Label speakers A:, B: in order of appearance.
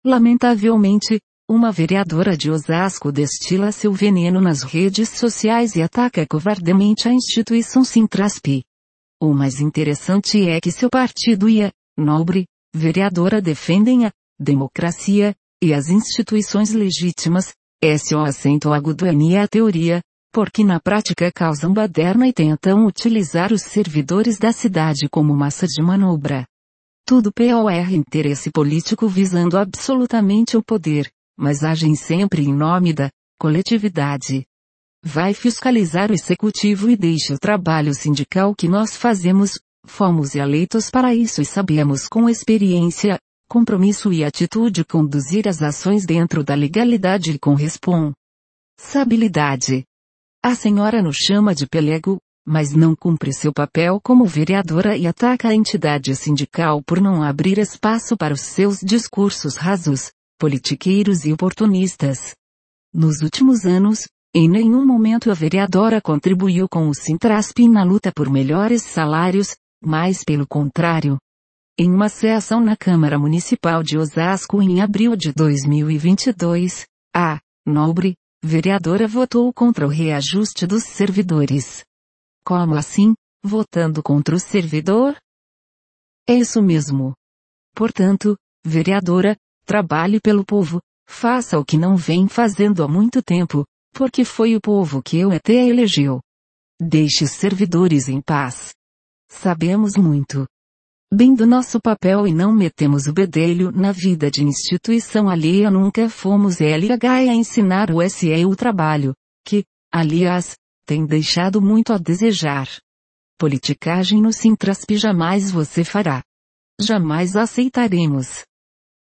A: Lamentavelmente, uma vereadora de Osasco destila seu veneno nas redes sociais e ataca covardemente a instituição Sintrasp. O mais interessante é que seu partido e a nobre vereadora defendem a democracia e as instituições legítimas. Esse é o acento agudo e a teoria, porque na prática causam baderna e tentam utilizar os servidores da cidade como massa de manobra. Tudo por interesse político visando absolutamente o poder, mas agem sempre em nome da coletividade. Vai fiscalizar o executivo e deixa o trabalho sindical que nós fazemos. Fomos eleitos para isso e sabemos com experiência, compromisso e atitude conduzir as ações dentro da legalidade e com responsabilidade. A senhora nos chama de pelego, mas não cumpre seu papel como vereadora e ataca a entidade sindical por não abrir espaço para os seus discursos rasos, politiqueiros e oportunistas. Nos últimos anos, em nenhum momento a vereadora contribuiu com o Sintrasp na luta por melhores salários, mas pelo contrário. Em uma sessão na Câmara Municipal de Osasco em abril de 2022, a nobre vereadora votou contra o reajuste dos servidores. Como assim, votando contra o servidor? É isso mesmo. Portanto, vereadora, trabalhe pelo povo, faça o que não vem fazendo há muito tempo, porque foi o povo que o até elegeu. Deixe os servidores em paz. Sabemos muito bem do nosso papel e não metemos o bedelho na vida de instituição alheia. Nunca fomos LH a ensinar o SE o trabalho, que, aliás, tem deixado muito a desejar. Politicagem no Sintrasp jamais você fará. Jamais aceitaremos.